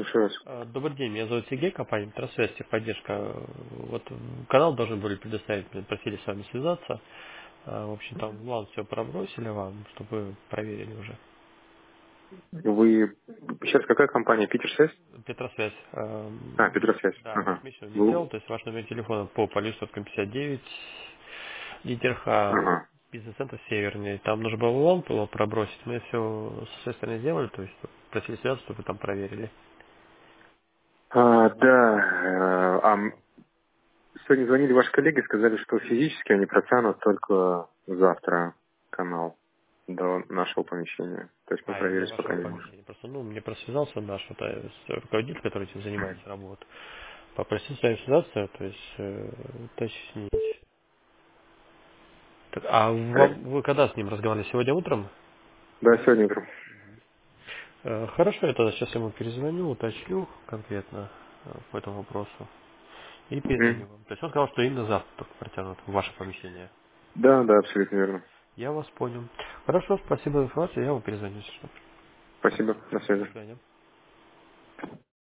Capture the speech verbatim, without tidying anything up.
слушаю вас. А, Добрый день, меня зовут Сергей, компания Метросвязь, техподдержка. Вот канал должны были предоставить, мне просили с вами связаться. А, В общем, там план все пробросили вам, чтобы вы проверили уже. Вы сейчас какая компания? Питерсвязь? Петросвязь. А, эм, Петросвязь. Да, Ага. космический Вы... дел, то есть ваш номер телефона по Полюсовскому пятьдесят девять, литер Х, Ага. бизнес-центр Северный. Там нужно было лом было пробросить, мы все с своей стороны сделали, то есть просили связаться, чтобы вы там проверили. А, да. э, А, м, сегодня звонили ваши коллеги, сказали, что физически они протянут только завтра канал до нашего помещения. То есть мы А, из-за проверить пока вашего не можем. помещения. Просто, ну, мне просто связался наш вот, э, с- руководитель, который этим занимается работой. Попросил с вами связаться, то есть э, уточнить. Так, а Э, вам, вы когда с ним разговаривали? Сегодня утром? Да, сегодня утром. Э, хорошо, я тогда сейчас ему перезвоню, уточню конкретно э, по этому вопросу. И перезвоню Мгм. вам. То есть он сказал, что именно завтра только протянут в ваше помещение. Да, да, абсолютно верно. Я вас понял. Хорошо, спасибо за информацию, я вам перезвоню. Если что. Спасибо. До До связи. свидания.